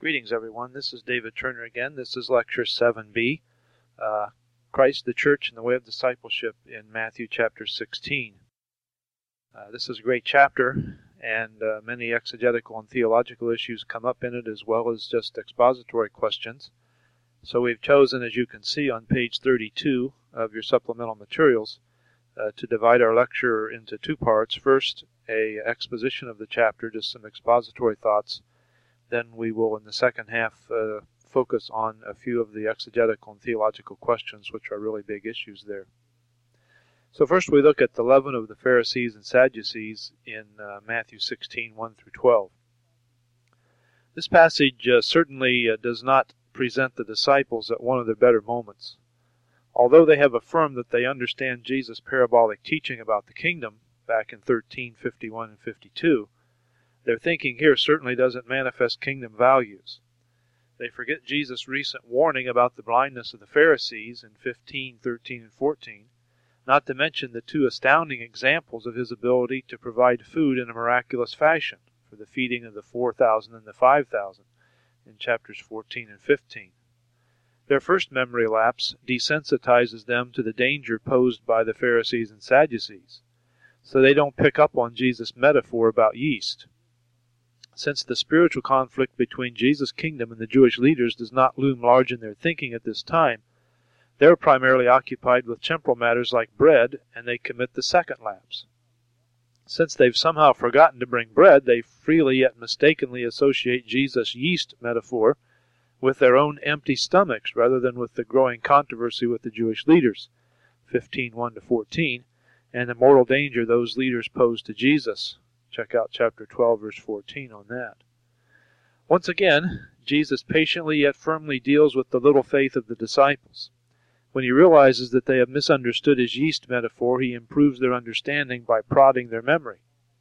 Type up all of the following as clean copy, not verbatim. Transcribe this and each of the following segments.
Greetings, everyone. This is David Turner again. This is Lecture 7b, Christ, the Church, and the Way of Discipleship in Matthew chapter 16. This is a great chapter, and many exegetical and theological issues come up in it, as well as just expository questions. So we've chosen, as you can see on page 32 of your supplemental materials, to divide our lecture into two parts. First, an exposition of the chapter, just some expository thoughts. Then we will, in the second half, focus on a few of the exegetical and theological questions, which are really big issues there. So first we look at the leaven of the Pharisees and Sadducees in Matthew 16, 1 through 12. This passage certainly does not present the disciples at one of their better moments. Although they have affirmed that they understand Jesus' parabolic teaching about the kingdom back in 13, 51, and 52, their thinking here certainly doesn't manifest kingdom values. They forget Jesus' recent warning about the blindness of the Pharisees in 15, 13, and 14, not to mention the two astounding examples of his ability to provide food in a miraculous fashion for the feeding of the 4,000 and the 5,000 in chapters 14 and 15. Their first memory lapse desensitizes them to the danger posed by the Pharisees and Sadducees, so they don't pick up on Jesus' metaphor about yeast. Since the spiritual conflict between Jesus' kingdom and the Jewish leaders does not loom large in their thinking at this time, they're primarily occupied with temporal matters like bread, and they commit the second lapse. Since they've somehow forgotten to bring bread, they freely yet mistakenly associate Jesus' yeast metaphor with their own empty stomachs rather than with the growing controversy with the Jewish leaders, 15:1 to 14, and the mortal danger those leaders pose to Jesus. Check out chapter 12, verse 14 on that. Once again, Jesus patiently yet firmly deals with the little faith of the disciples. When he realizes that they have misunderstood his yeast metaphor, he improves their understanding by prodding their memory.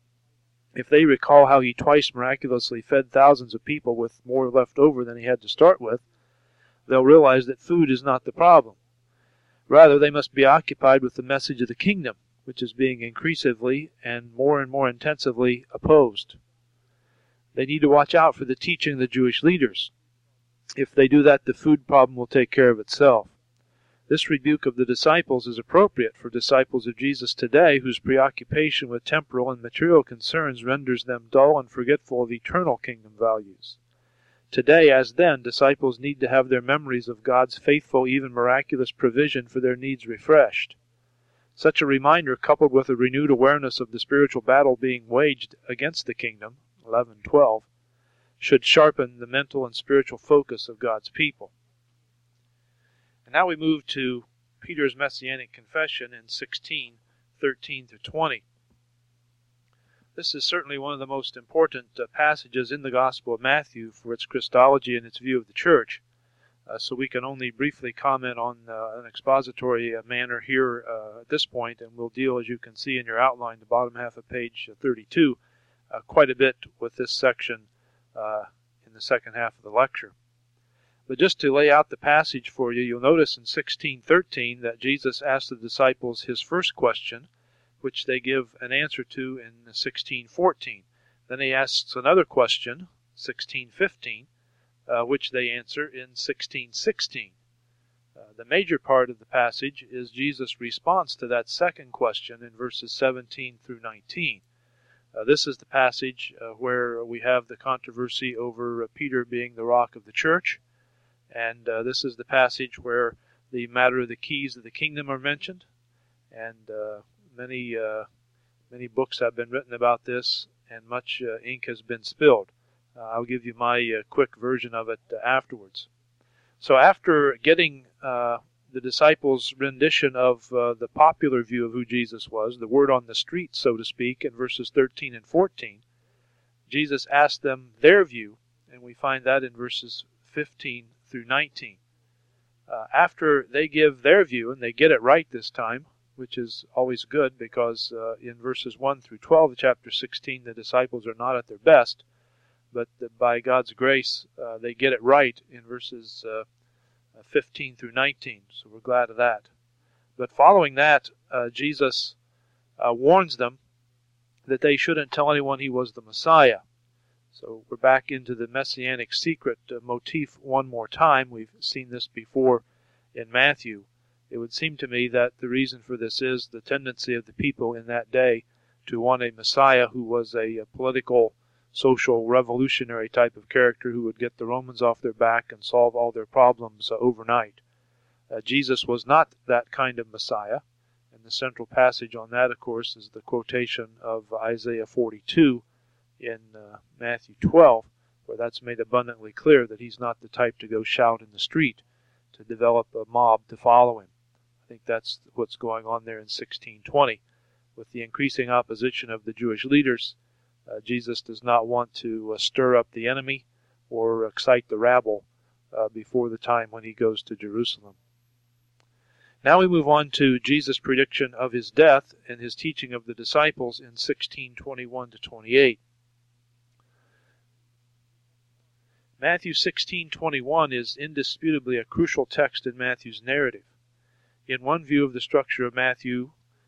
If they recall how he twice miraculously fed thousands of people with more left over than he had to start with, they'll realize that food is not the problem. Rather, they must be occupied with the message of the kingdom, which is being increasingly and more intensively opposed. They need to watch out for the teaching of the Jewish leaders. If they do that, the food problem will take care of itself. This rebuke of the disciples is appropriate for disciples of Jesus today, whose preoccupation with temporal and material concerns renders them dull and forgetful of eternal kingdom values. Today, as then, disciples need to have their memories of God's faithful, even miraculous provision for their needs refreshed. Such a reminder, coupled with a renewed awareness of the spiritual battle being waged against the kingdom, 11:12, should sharpen the mental and spiritual focus of God's people. And now we move to Peter's Messianic Confession in 16:13 through 20. This is certainly one of the most important passages in the Gospel of Matthew for its Christology and its view of the church. So we can only briefly comment on an expository manner here at this point, and we'll deal, as you can see in your outline, the bottom half of page 32, quite a bit with this section in the second half of the lecture. But just to lay out the passage for you, you'll notice in 16:13 that Jesus asked the disciples his first question, which they give an answer to in 16:14. Then he asks another question, 16:15, which they answer in 16:16. The major part of the passage is Jesus' response to that second question in verses 17 through 19. This is the passage where we have the controversy over Peter being the rock of the church, and this is the passage where the matter of the keys of the kingdom are mentioned, and many books have been written about this, and much ink has been spilled. I'll give you my quick version of it afterwards. So after getting the disciples' rendition of the popular view of who Jesus was, the word on the street, so to speak, in verses 13 and 14, Jesus asked them their view, and we find that in verses 15 through 19. After they give their view, and they get it right this time, which is always good because in verses 1 through 12 of chapter 16, the disciples are not at their best, but by God's grace, they get it right in verses 15 through 19, so we're glad of that. But following that, Jesus warns them that they shouldn't tell anyone he was the Messiah. So we're back into the messianic secret motif one more time. We've seen this before in Matthew. It would seem to me that the reason for this is the tendency of the people in that day to want a Messiah who was a political, social, revolutionary type of character who would get the Romans off their back and solve all their problems overnight. Jesus was not that kind of Messiah, and the central passage on that, of course, is the quotation of Isaiah 42 in Matthew 12, where that's made abundantly clear that he's not the type to go shout in the street, to develop a mob to follow him. I think that's what's going on there in 1620. With the increasing opposition of the Jewish leaders, Jesus does not want to stir up the enemy or excite the rabble before the time when he goes to Jerusalem. Now we move on to Jesus' prediction of his death and his teaching of the disciples in 16:21-28. Matthew 16:21 is indisputably a crucial text in Matthew's narrative. In one view of the structure of Matthew,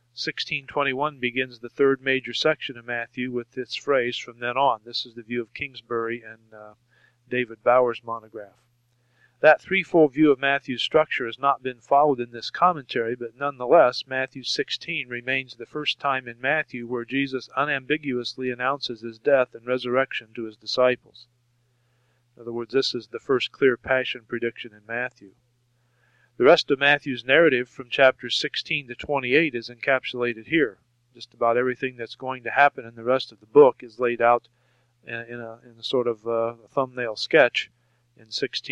16:21 begins the third major section of Matthew with this phrase, "from then on." This is the view of Kingsbury and David Bauer's monograph. That threefold view of Matthew's structure has not been followed in this commentary, but nonetheless, Matthew 16 remains the first time in Matthew where Jesus unambiguously announces his death and resurrection to his disciples. In other words, this is the first clear passion prediction in Matthew. The rest of Matthew's narrative from chapters 16 to 28 is encapsulated here. Just about everything that's going to happen in the rest of the book is laid out in a sort of a thumbnail sketch in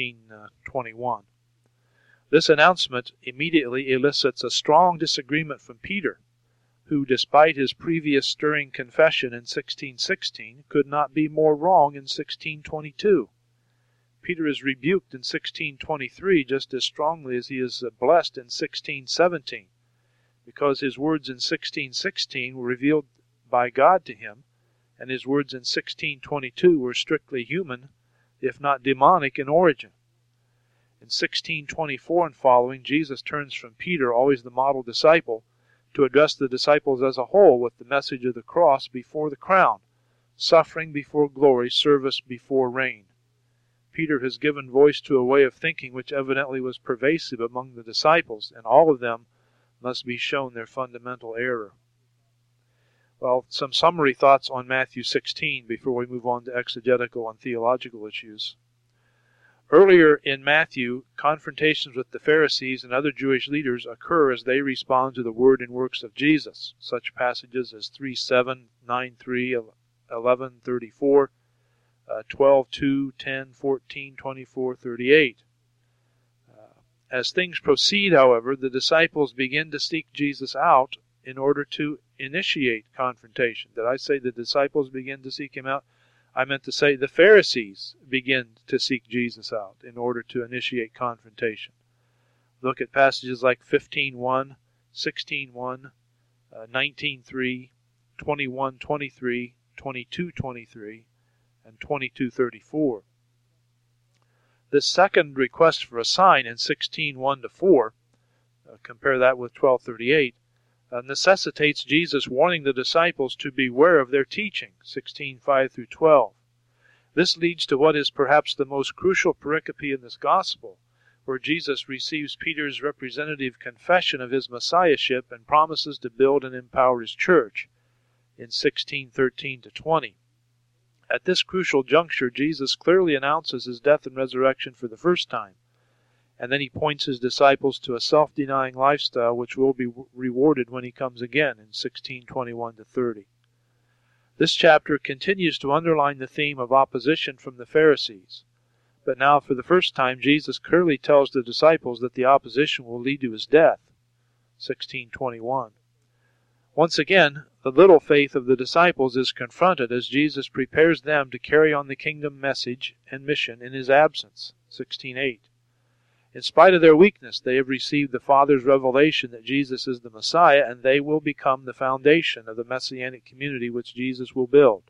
16:21. This announcement immediately elicits a strong disagreement from Peter, who, despite his previous stirring confession in 16:16, could not be more wrong in 16:22. Peter is rebuked in 16:23 just as strongly as he is blessed in 16:17, because his words in 16:16 were revealed by God to him, and his words in 16:22 were strictly human, if not demonic in origin. In 16:24 and following, Jesus turns from Peter, always the model disciple, to address the disciples as a whole with the message of the cross before the crown, suffering before glory, service before reign. Peter has given voice to a way of thinking which evidently was pervasive among the disciples, and all of them must be shown their fundamental error. Well, some summary thoughts on Matthew 16 before we move on to exegetical and theological issues. Earlier in Matthew, confrontations with the Pharisees and other Jewish leaders occur as they respond to the word and works of Jesus. Such passages as 3:7, 9:3, 11:34, 12:2, 10, 14, 24, 38. As things proceed, however, the disciples begin to seek Jesus out in order to initiate confrontation. Did I say the disciples begin to seek him out? I meant to say the Pharisees begin to seek Jesus out in order to initiate confrontation. Look at passages like 15:1, 16:1, 19:3, 21:23, 22:23, and 22:34. This second request for a sign in 16:1-4, compare that with 12:38, necessitates Jesus warning the disciples to beware of their teaching, 16:5-12. This leads to what is perhaps the most crucial pericope in this gospel, where Jesus receives Peter's representative confession of his messiahship and promises to build and empower his church in 16:13-20. At this crucial juncture, Jesus clearly announces his death and resurrection for the first time, and then he points his disciples to a self-denying lifestyle which will be rewarded when he comes again in 16:21-30. This chapter continues to underline the theme of opposition from the Pharisees, but now for the first time Jesus clearly tells the disciples that the opposition will lead to his death, 16:21. Once again, the little faith of the disciples is confronted as Jesus prepares them to carry on the kingdom message and mission in his absence, 16:8. In spite of their weakness, they have received the Father's revelation that Jesus is the Messiah, and they will become the foundation of the Messianic community which Jesus will build,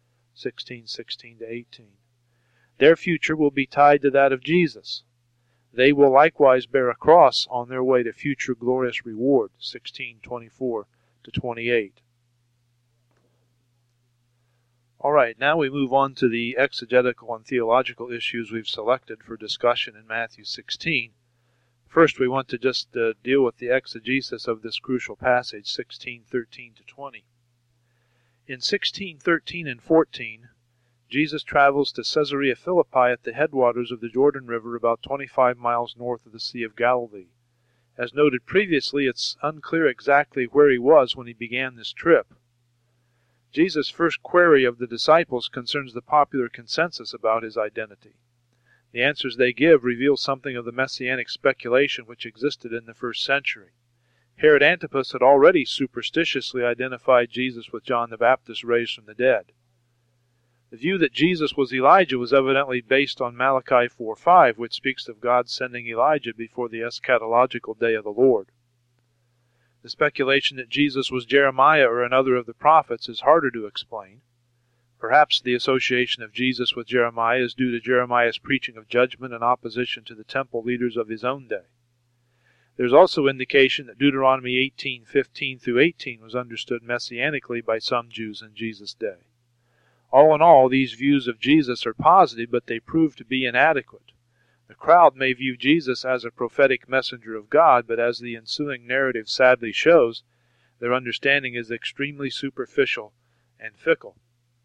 16:16-18. Their future will be tied to that of Jesus. They will likewise bear a cross on their way to future glorious reward, 16:24-28. All right, now we move on to the exegetical and theological issues we've selected for discussion in Matthew 16. First, we want to just deal with the exegesis of this crucial passage, 16:13 to 20. In 16:13 and 14, Jesus travels to Caesarea Philippi at the headwaters of the Jordan River, about 25 miles north of the Sea of Galilee. As noted previously, it's unclear exactly where he was when he began this trip. Jesus' first query of the disciples concerns the popular consensus about his identity. The answers they give reveal something of the messianic speculation which existed in the first century. Herod Antipas had already superstitiously identified Jesus with John the Baptist raised from the dead. The view that Jesus was Elijah was evidently based on Malachi 4:5, which speaks of God sending Elijah before the eschatological day of the Lord. The speculation that Jesus was Jeremiah or another of the prophets is harder to explain. Perhaps the association of Jesus with Jeremiah is due to Jeremiah's preaching of judgment in opposition to the temple leaders of his own day. There's also indication that Deuteronomy 18:15 through 18 was understood messianically by some Jews in Jesus' day. All in all, these views of Jesus are positive, but they prove to be inadequate. The crowd may view Jesus as a prophetic messenger of God, but as the ensuing narrative sadly shows, their understanding is extremely superficial and fickle.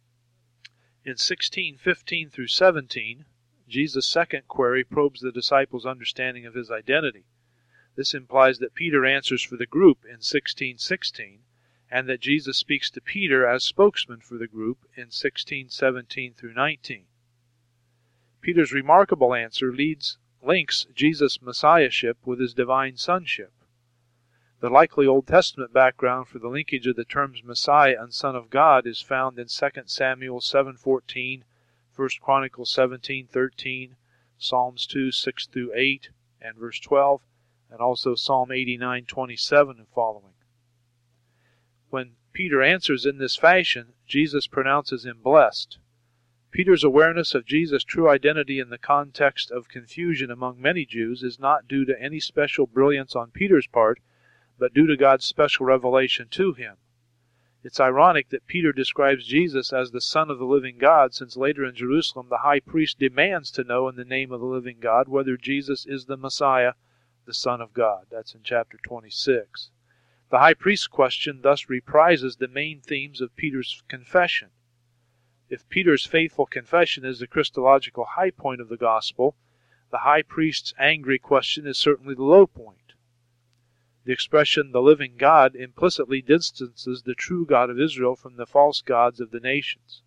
In 16:15 through 17, Jesus' second query probes the disciples' understanding of his identity. This implies that Peter answers for the group in 16:16, and that Jesus speaks to Peter as spokesman for the group in 16:17 through 19. Peter's remarkable answer links Jesus' messiahship with his divine sonship. The likely Old Testament background for the linkage of the terms Messiah and Son of God is found in 2 Samuel 7:14, 1 Chronicles 17:13, Psalms 2:6 through 8, and verse 12, and also Psalm 89:27 and following. When Peter answers in this fashion, Jesus pronounces him blessed. Peter's awareness of Jesus' true identity in the context of confusion among many Jews is not due to any special brilliance on Peter's part, but due to God's special revelation to him. It's ironic that Peter describes Jesus as the Son of the living God, since later in Jerusalem the high priest demands to know in the name of the living God whether Jesus is the Messiah, the Son of God. That's in chapter 26. The high priest's question thus reprises the main themes of Peter's confession. If Peter's faithful confession is the Christological high point of the gospel, the high priest's angry question is certainly the low point. The expression, the living God, implicitly distances the true God of Israel from the false gods of the nations.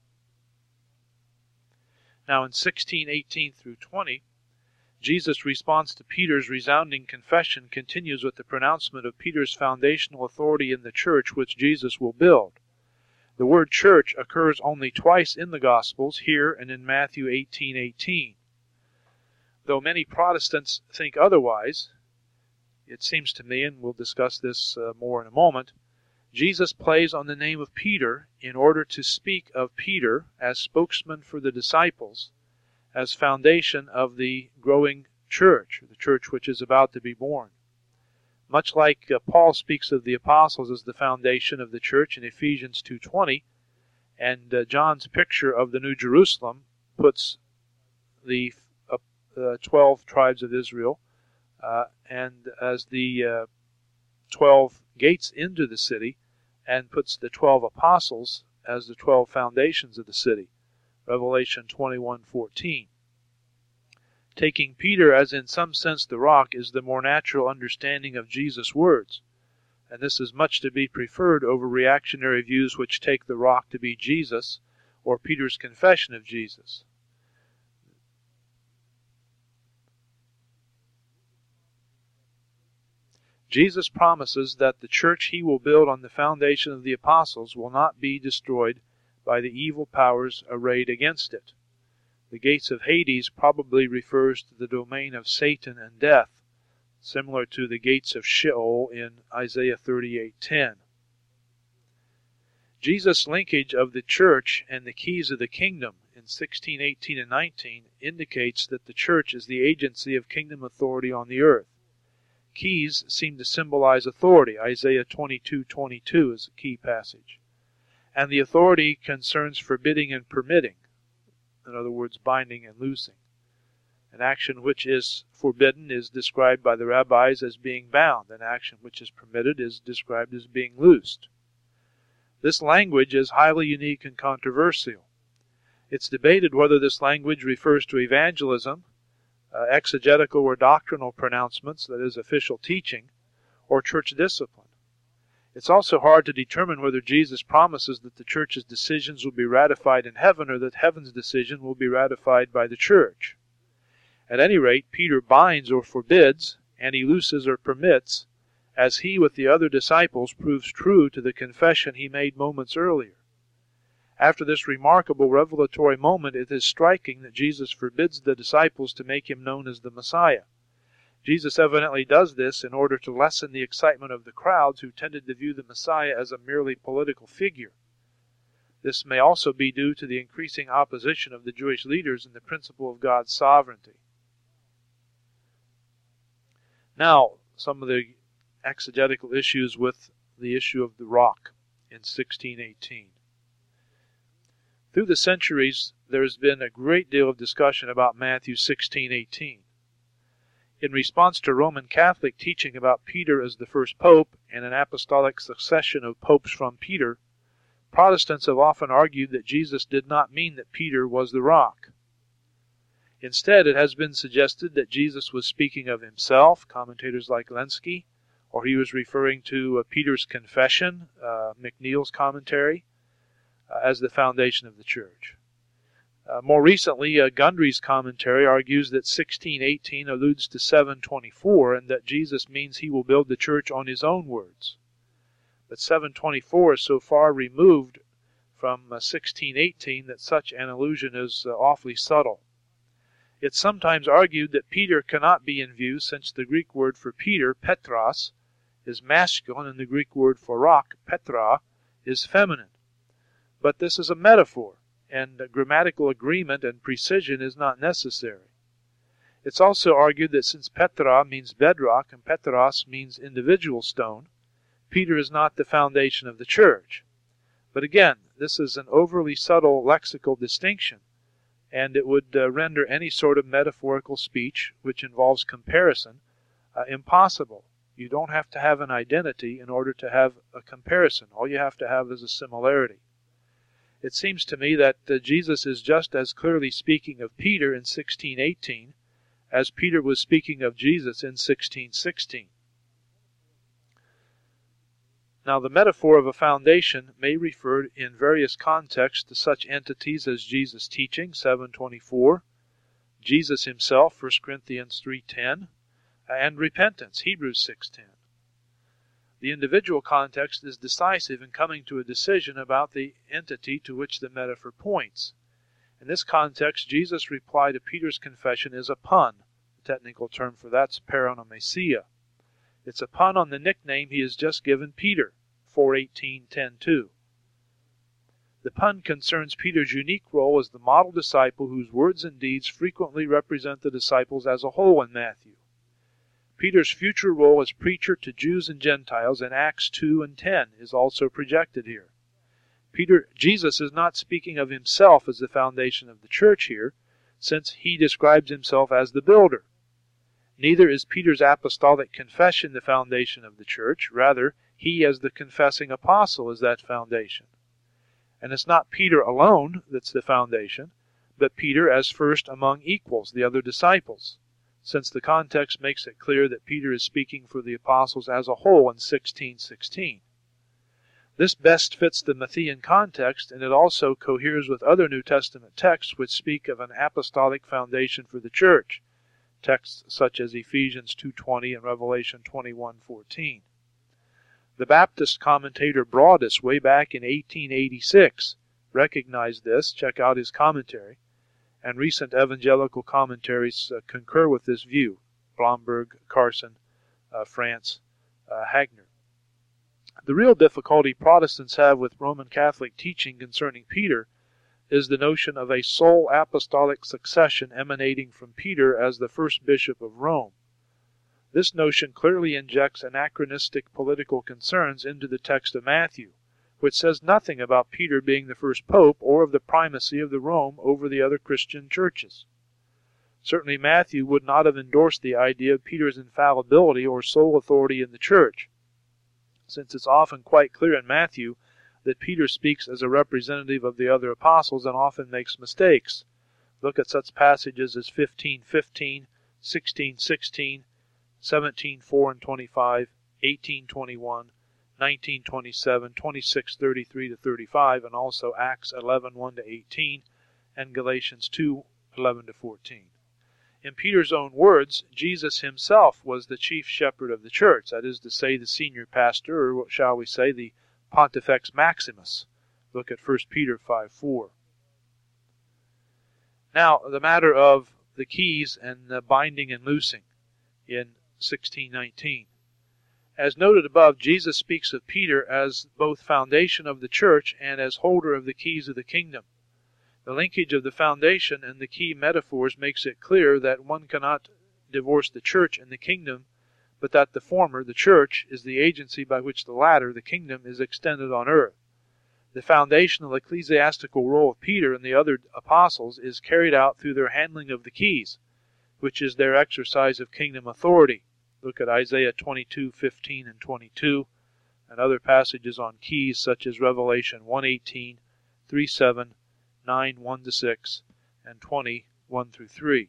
Now in 16:18 through 20, Jesus' response to Peter's resounding confession continues with the pronouncement of Peter's foundational authority in the church which Jesus will build. The word church occurs only twice in the Gospels, here and in Matthew 18:18. Though many Protestants think otherwise, it seems to me, and we'll discuss this more in a moment, Jesus plays on the name of Peter in order to speak of Peter as spokesman for the disciples, as foundation of the growing church, the church which is about to be born. Much like Paul speaks of the apostles as the foundation of the church in Ephesians 2:20, and John's picture of the New Jerusalem puts the 12 tribes of Israel and as the 12 gates into the city, and puts the 12 apostles as the 12 foundations of the city, Revelation 21:14. Taking Peter as in some sense the rock is the more natural understanding of Jesus' words, and this is much to be preferred over reactionary views which take the rock to be Jesus or Peter's confession of Jesus. Jesus promises that the church he will build on the foundation of the apostles will not be destroyed by the evil powers arrayed against it. The gates of Hades probably refers to the domain of Satan and death, similar to the gates of Sheol in Isaiah 38:10. Jesus' linkage of the church and the keys of the kingdom in 16:18 and 19 indicates that the church is the agency of kingdom authority on the earth. Keys seem to symbolize authority. Isaiah 22:22 is a key passage. and the authority concerns forbidding and permitting. In other words, binding and loosing. An action which is forbidden is described by the rabbis as being bound. An action which is permitted is described as being loosed. This language is highly unique and controversial. It's debated whether this language refers to evangelism, exegetical or doctrinal pronouncements, that is, official teaching, or church discipline. It's also hard to determine whether Jesus promises that the church's decisions will be ratified in heaven or that heaven's decision will be ratified by the church. At any rate, Peter binds or forbids, and he looses or permits, as he with the other disciples proves true to the confession he made moments earlier. After this remarkable revelatory moment, it is striking that Jesus forbids the disciples to make him known as the Messiah. Jesus evidently does this in order to lessen the excitement of the crowds who tended to view the Messiah as a merely political figure. This may also be due to the increasing opposition of the Jewish leaders in the principle of God's sovereignty. Now, some of the exegetical issues with the issue of the rock in 1618. Through the centuries, there has been a great deal of discussion about Matthew 16:18. In response to Roman Catholic teaching about Peter as the first pope and an apostolic succession of popes from Peter, Protestants have often argued that Jesus did not mean that Peter was the rock. Instead, it has been suggested that Jesus was speaking of himself, commentators like Lenski, or he was referring to Peter's confession, McNeil's commentary, as the foundation of the church. More recently, Gundry's commentary argues that 16:18 alludes to 7:24 and that Jesus means he will build the church on his own words. But 7:24 is so far removed from 16:18 that such an allusion is awfully subtle. It's sometimes argued that Peter cannot be in view since the Greek word for Peter, Petros, is masculine and the Greek word for rock, Petra, is feminine. But this is a metaphor, and grammatical agreement and precision is not necessary. It's also argued that since Petra means bedrock and Petros means individual stone, Peter is not the foundation of the church. But again, this is an overly subtle lexical distinction, and it would render any sort of metaphorical speech, which involves comparison, impossible. You don't have to have an identity in order to have a comparison. All you have to have is a similarity. It seems to me that Jesus is just as clearly speaking of Peter in 16:18 as Peter was speaking of Jesus in 16:16. Now, the metaphor of a foundation may refer in various contexts to such entities as Jesus' teaching, 7:24, Jesus himself, 1 Corinthians 3:10, and repentance, Hebrews 6:10. The individual context is decisive in coming to a decision about the entity to which the metaphor points. In this context, Jesus' reply to Peter's confession is a pun. The technical term for that's paronomasia. It's a pun on the nickname he has just given Peter, 4:18:10:2. The pun concerns Peter's unique role as the model disciple whose words and deeds frequently represent the disciples as a whole in Matthew. Peter's future role as preacher to Jews and Gentiles in Acts 2:10 is also projected here. Jesus is not speaking of himself as the foundation of the church here, since he describes himself as the builder. Neither is Peter's apostolic confession the foundation of the church. Rather, he as the confessing apostle is that foundation. And it's not Peter alone that's the foundation, but Peter as first among equals, the other disciples, since the context makes it clear that Peter is speaking for the apostles as a whole in 16:16. This best fits the Matthean context, and it also coheres with other New Testament texts which speak of an apostolic foundation for the church, texts such as Ephesians 2:20 and Revelation 21:14. The Baptist commentator Broadus, way back in 1886, recognized this. Check out his commentary. And recent evangelical commentaries concur with this view. Blomberg, Carson, France, Hagner. The real difficulty Protestants have with Roman Catholic teaching concerning Peter is the notion of a sole apostolic succession emanating from Peter as the first bishop of Rome. This notion clearly injects anachronistic political concerns into the text of Matthew, which says nothing about Peter being the first pope or of the primacy of the Rome over the other Christian churches. Certainly Matthew would not have endorsed the idea of Peter's infallibility or sole authority in the church, since it's often quite clear in Matthew that Peter speaks as a representative of the other apostles and often makes mistakes. Look at such passages as 15:15, 16:16, 17:4 and 25, 18:21, 19:27, 26:33 to 35, and also Acts 11:1 to 18, and Galatians 2:11 to 14. In Peter's own words, Jesus himself was the chief shepherd of the church, that is to say, the senior pastor, or what shall we say, the Pontifex Maximus. Look at 1 Peter 5:4. Now, the matter of the keys and the binding and loosing in 16:19. As noted above, Jesus speaks of Peter as both foundation of the church and as holder of the keys of the kingdom. The linkage of the foundation and the key metaphors makes it clear that one cannot divorce the church and the kingdom, but that the former, the church, is the agency by which the latter, the kingdom, is extended on earth. The foundational ecclesiastical role of Peter and the other apostles is carried out through their handling of the keys, which is their exercise of kingdom authority. Look at Isaiah 22:15 and 22, and other passages on keys such as Revelation 1:18, 3:7, 9:1-6, and 20:1-3.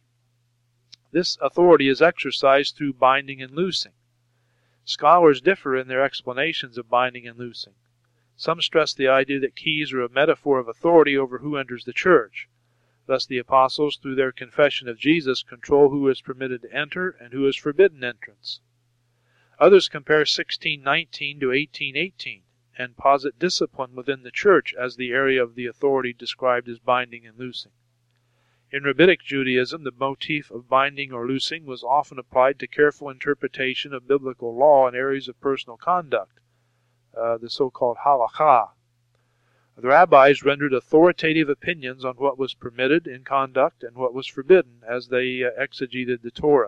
This authority is exercised through binding and loosing. Scholars differ in their explanations of binding and loosing. Some stress the idea that keys are a metaphor of authority over who enters the church. Thus the apostles, through their confession of Jesus, control who is permitted to enter and who is forbidden entrance. Others compare 16:19 to 18:18 and posit discipline within the church as the area of the authority described as binding and loosing. In Rabbinic Judaism, the motif of binding or loosing was often applied to careful interpretation of biblical law in areas of personal conduct, the so-called halakha. The rabbis rendered authoritative opinions on what was permitted in conduct and what was forbidden as they exegeted the Torah.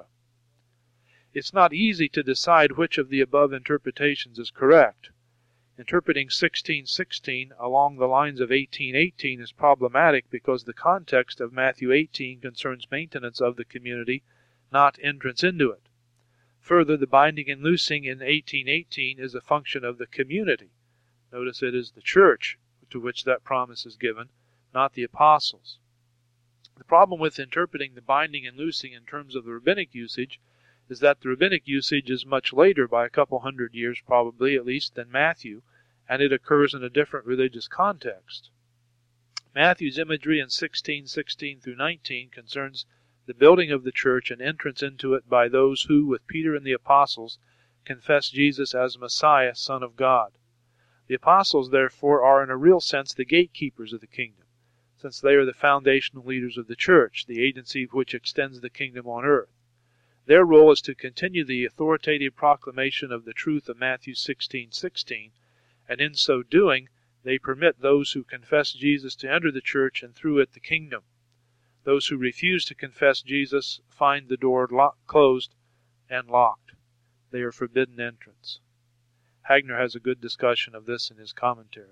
It's not easy to decide which of the above interpretations is correct. Interpreting 16:16 along the lines of 18:18 is problematic because the context of Matthew 18 concerns maintenance of the community, not entrance into it. Further, the binding and loosing in 18:18 is a function of the community. Notice it is the church to which that promise is given, not the apostles. The problem with interpreting the binding and loosing in terms of the rabbinic usage is that the rabbinic usage is much later, by a couple hundred years probably at least, than Matthew, and it occurs in a different religious context. Matthew's imagery in 16:16 through 19 concerns the building of the church and entrance into it by those who, with Peter and the apostles, confess Jesus as Messiah, Son of God. The apostles, therefore, are in a real sense the gatekeepers of the kingdom, since they are the foundational leaders of the church, the agency which extends the kingdom on earth. Their role is to continue the authoritative proclamation of the truth of Matthew 16:16, and in so doing, they permit those who confess Jesus to enter the church and through it the kingdom. Those who refuse to confess Jesus find the door closed and locked. They are forbidden entrance. Hagner has a good discussion of this in his commentary.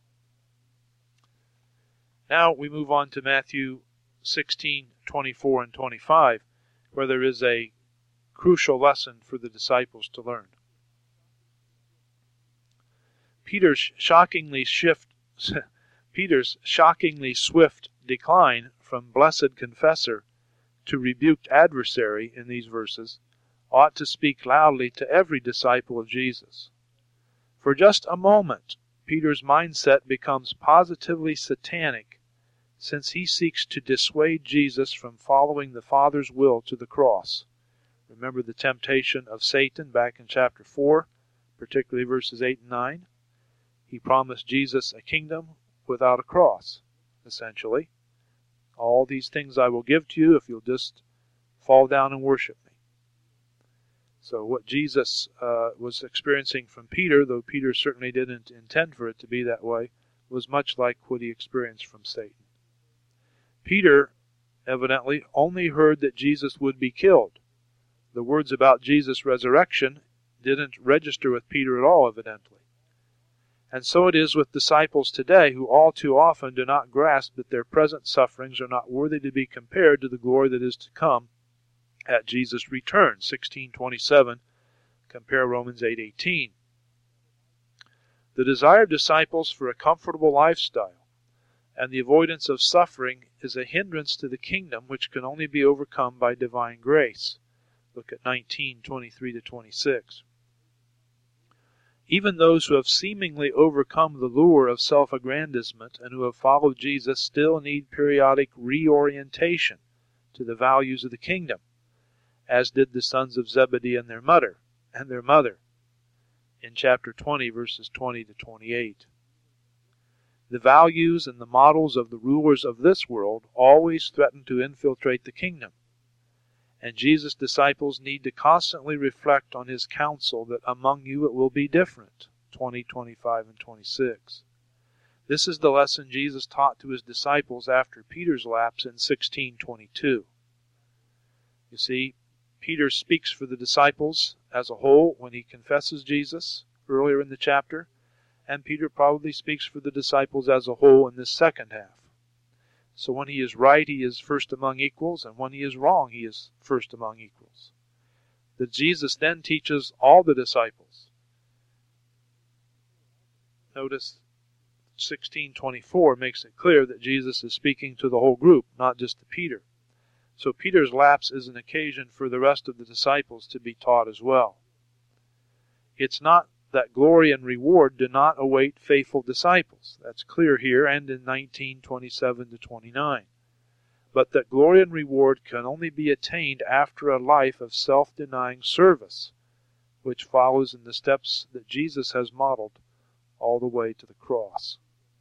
Now we move on to Matthew 16:24 and 25, where there is a crucial lesson for the disciples to learn. Peter's shockingly swift decline from blessed confessor to rebuked adversary in these verses ought to speak loudly to every disciple of Jesus. For just a moment, Peter's mindset becomes positively satanic, since he seeks to dissuade Jesus from following the Father's will to the cross. Remember the temptation of Satan back in chapter 4, particularly verses 8 and 9? He promised Jesus a kingdom without a cross, essentially. All these things I will give to you if you'll just fall down and worship me. So what Jesus was experiencing from Peter, though Peter certainly didn't intend for it to be that way, was much like what he experienced from Satan. Peter, evidently, only heard that Jesus would be killed. The words about Jesus' resurrection didn't register with Peter at all, evidently. And so it is with disciples today, who all too often do not grasp that their present sufferings are not worthy to be compared to the glory that is to come at Jesus' return. 16:27, compare Romans 8:18. The desire of disciples for a comfortable lifestyle and the avoidance of suffering is a hindrance to the kingdom, which can only be overcome by divine grace. Look at 19:23-26. Even those who have seemingly overcome the lure of self-aggrandizement and who have followed Jesus still need periodic reorientation to the values of the kingdom, as did the sons of Zebedee and their mother, in chapter 20, verses 20-28. The values and the models of the rulers of this world always threaten to infiltrate the kingdom, and Jesus' disciples need to constantly reflect on his counsel that among you it will be different. 20:25-26. This is the lesson Jesus taught to his disciples after Peter's lapse in 16:22. You see, Peter speaks for the disciples as a whole when he confesses Jesus earlier in the chapter, and Peter probably speaks for the disciples as a whole in this second half. So when he is right, he is first among equals, and when he is wrong, he is first among equals. That Jesus then teaches all the disciples. Notice 16:24 makes it clear that Jesus is speaking to the whole group, not just to Peter. So Peter's lapse is an occasion for the rest of the disciples to be taught as well. It's not that glory and reward do not await faithful disciples. That's clear here and in 19:27-29. But that glory and reward can only be attained after a life of self-denying service, which follows in the steps that Jesus has modeled all the way to the cross.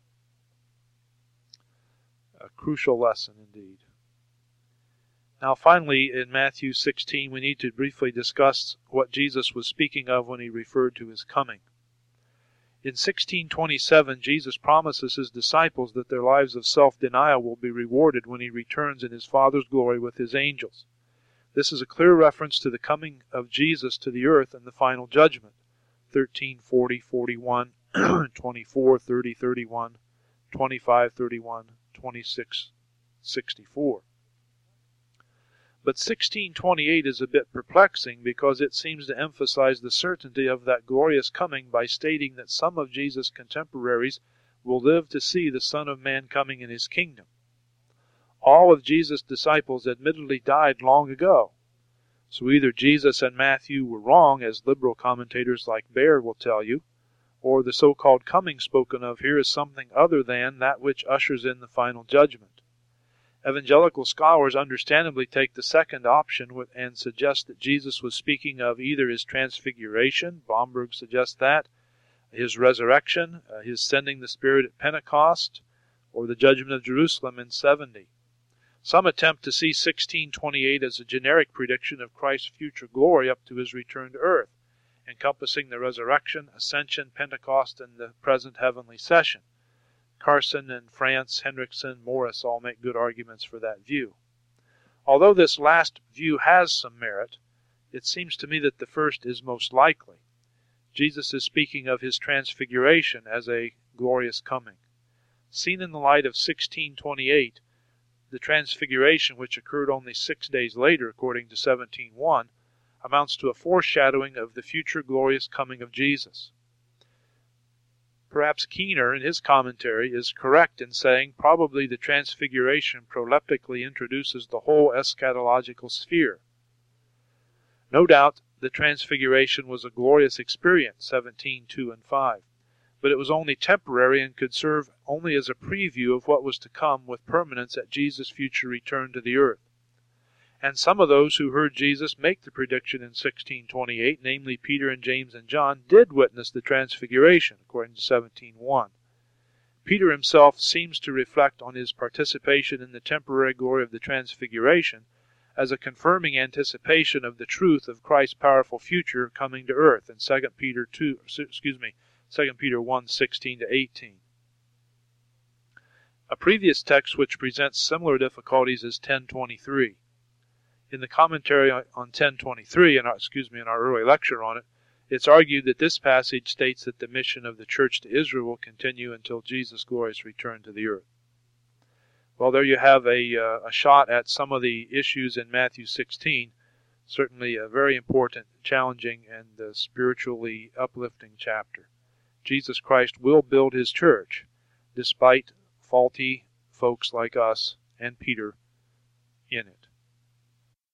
A crucial lesson indeed. Now finally, in Matthew 16, we need to briefly discuss what Jesus was speaking of when he referred to his coming. In 16:27, Jesus promises his disciples that their lives of self-denial will be rewarded when he returns in his Father's glory with his angels. This is a clear reference to the coming of Jesus to the earth and the final judgment. 13:40-41, 24:30-31, 25:31, 26:64. But 16:28 is a bit perplexing because it seems to emphasize the certainty of that glorious coming by stating that some of Jesus' contemporaries will live to see the Son of Man coming in his kingdom. All of Jesus' disciples admittedly died long ago. So either Jesus and Matthew were wrong, as liberal commentators like Baird will tell you, or the so-called coming spoken of here is something other than that which ushers in the final judgment. Evangelical scholars understandably take the second option and suggest that Jesus was speaking of either his transfiguration, Blomberg suggests that, his resurrection, his sending the Spirit at Pentecost, or the judgment of Jerusalem in 70. Some attempt to see 16:28 as a generic prediction of Christ's future glory up to his return to earth, encompassing the resurrection, ascension, Pentecost, and the present heavenly session. Carson and France, Hendrickson, Morris all make good arguments for that view. Although this last view has some merit, it seems to me that the first is most likely. Jesus is speaking of his transfiguration as a glorious coming. Seen in the light of 16:28, the transfiguration, which occurred only 6 days later, according to 17:1, amounts to a foreshadowing of the future glorious coming of Jesus. Perhaps Keener, in his commentary, is correct in saying probably the transfiguration proleptically introduces the whole eschatological sphere. No doubt the transfiguration was a glorious experience, 17:2 and 5, but it was only temporary and could serve only as a preview of what was to come with permanence at Jesus' future return to the earth. And some of those who heard Jesus make the prediction in 16:28, namely Peter and James and John, did witness the transfiguration, according to 17:1. Peter himself seems to reflect on his participation in the temporary glory of the transfiguration as a confirming anticipation of the truth of Christ's powerful future coming to earth in 2 Peter 1:16-18. A previous text which presents similar difficulties is 10:23. In the commentary on 10:23, in our early lecture on it, It's argued that this passage states that the mission of the church to Israel will continue until Jesus' glorious return to the earth. Well, there you have a shot at some of the issues in Matthew 16. Certainly a very important, challenging, and spiritually uplifting chapter. Jesus Christ will build His church, despite faulty folks like us and Peter in it.